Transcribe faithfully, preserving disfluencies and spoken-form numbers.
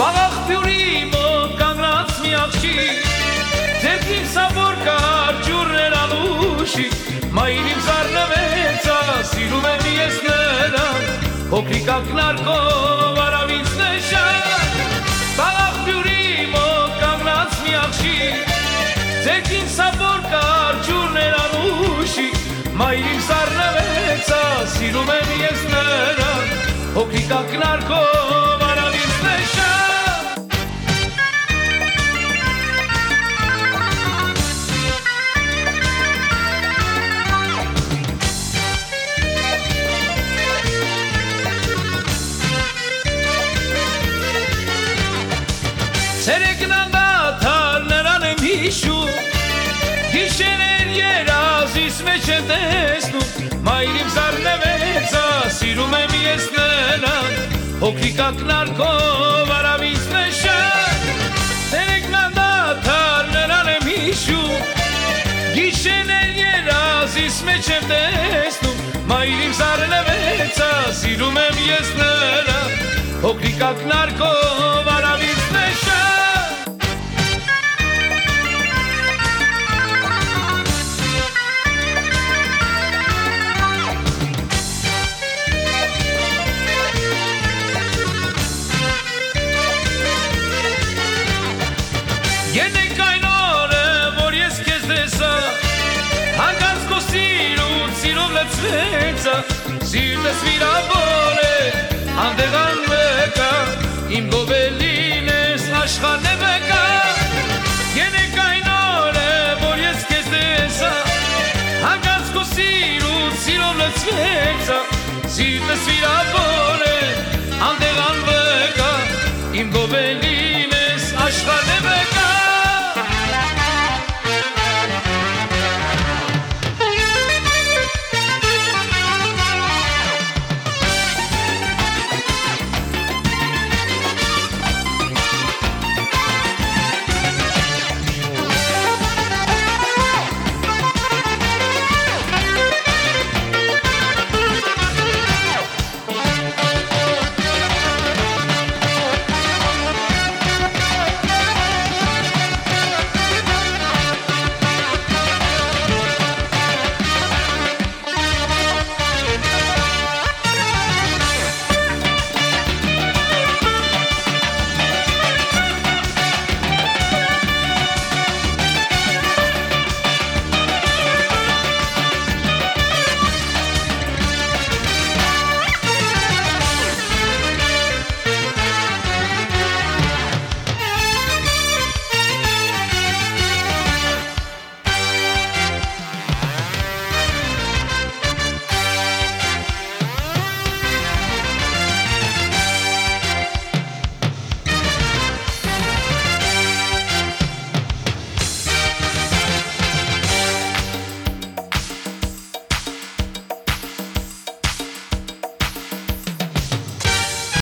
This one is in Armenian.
Բաղաղբյուրի մոտ կանգնած մի աղջիկ ձերքին սավոր կար ջուրներ անուշի մայր իմ զարնվեցա սիրում եմ ես նրան փոքրիկ ակնարկով արավից նշան Բաղաղբյուրի մոտ կանգնած մի աղջիկ ձերքին սավոր կար ջուրներ անուշի մայր իմ զարնվեցա սիրում եմ ես նրան փոքրիկ ակնարկով արավից նշան Ցերեկն անդադար նրան եմ հիշում Գիշերեն երազիս մեջ եմ տեսնում Մայր իմ զարնվեցա սիրում եմ ես նրան Փոքրիկ ակնարկով արավից նշան Ցերեկն անդադար նրան եմ հիշում Գիշերեն երազիս մեջ եմ տեսնում Մայր իմ զարնվեցա սիրում եմ ես նրան Փոքրիկ ակնարկով արավից նշան Յենեք այն օրը, որ ես քեզ տեսա Հանկարծ քո սիրուն սիրով լցվեցա Սիրտս վիրավոր է, հանդեղան մեկա Իմ գովելին ես աշխարհն է մեկա Յենեք այն օրը, որ ես քեզ տեսա Հանկարծ քո սիրուն սիրով լցվեցա Սիրտս վիրավոր է, հանդեղան մեկա Իմ գովելին